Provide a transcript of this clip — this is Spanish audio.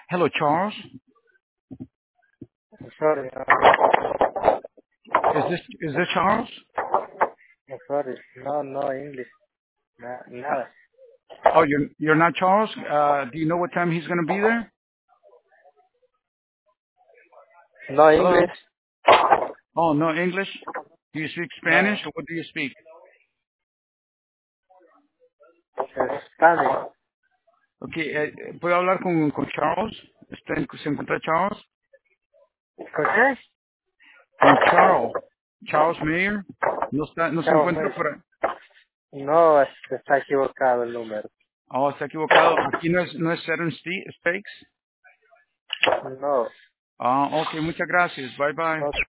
Hello, Charles. Sorry, Is this Charles? sorry, no English, nada. Oh, you're not Charles. Do you know what time he's gonna be there? No Hello. English, Oh, no English. Do you speak Spanish no, or what do you speak? Spanish. Okay, ¿puedo hablar con Charles? ¿Se encuentra Charles? ¿Escuché? Con Charles. Charles Mayer. No se Chao, encuentra me- por ahí. No, está equivocado el número. Oh, está equivocado. Aquí no es Seven Steaks. No. Ah, ok, muchas gracias. Bye bye. Ok.